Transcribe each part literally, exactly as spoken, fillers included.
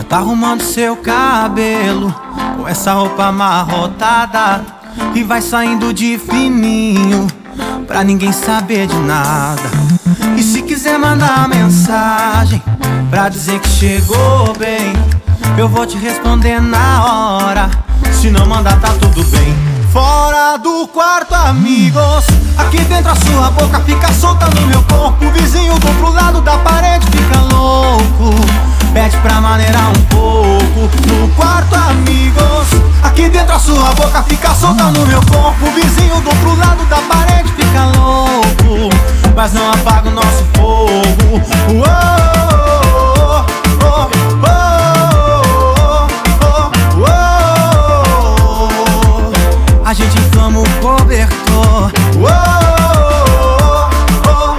tá arrumando seu cabelo com essa roupa amarrotada e vai saindo de fininho pra ninguém saber de nada. E se quiser mandar mensagem pra dizer que chegou bem, eu vou te responder na hora. Se não mandar tá tudo bem. Fora do quarto, amigos, aqui dentro a sua boca fica solta no meu corpo. O vizinho do outro lado da parede fica louco, pede pra maneirar um pouco. No quarto, amigos, aqui dentro a sua boca fica solta no meu corpo. O vizinho do outro lado da parede fica louco, mas não apaga o nosso fogo. Uou, oh, oh, oh. A gente inflama o cobertor. Uou, oh,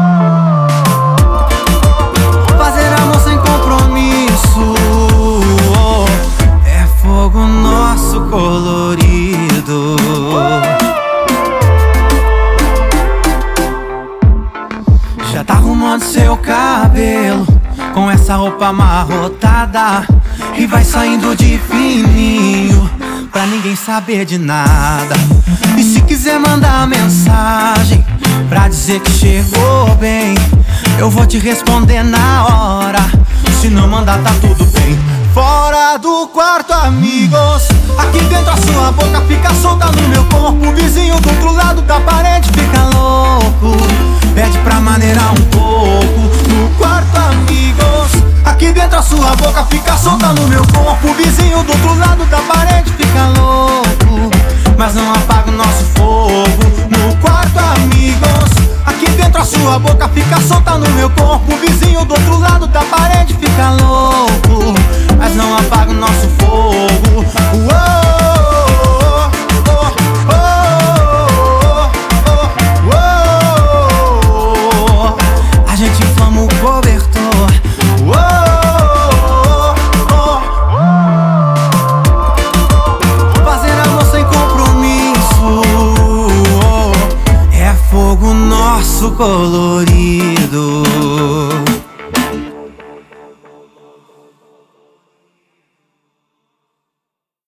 oh. Fazer amor sem compromisso, oh, é fogo nosso colorido. Já tá arrumando seu cabelo com essa roupa amarrotada e vai saindo de fininho pra ninguém saber de nada. E se quiser mandar mensagem pra dizer que chegou bem, eu vou te responder na hora. Se não mandar tá tudo bem. Fora do quarto, amigos, aqui dentro a sua boca fica solta no meu corpo. O vizinho do outro lado da parede fica louco, pede pra maneirar um pouco. No quarto, amigos, aqui dentro a sua boca fica solta no meu corpo. O vizinho do outro lado da parede fica louco, mas não apaga o nosso fogo. No quarto, amigos, aqui dentro a sua boca fica solta no meu corpo. O vizinho do outro lado da parede fica louco, mas não apaga o nosso fogo. Uou, oh, oh, oh, oh. A gente inflama o cobertor. Uou, oh, oh. Fazer amor sem compromisso, oh, é fogo nosso colorido.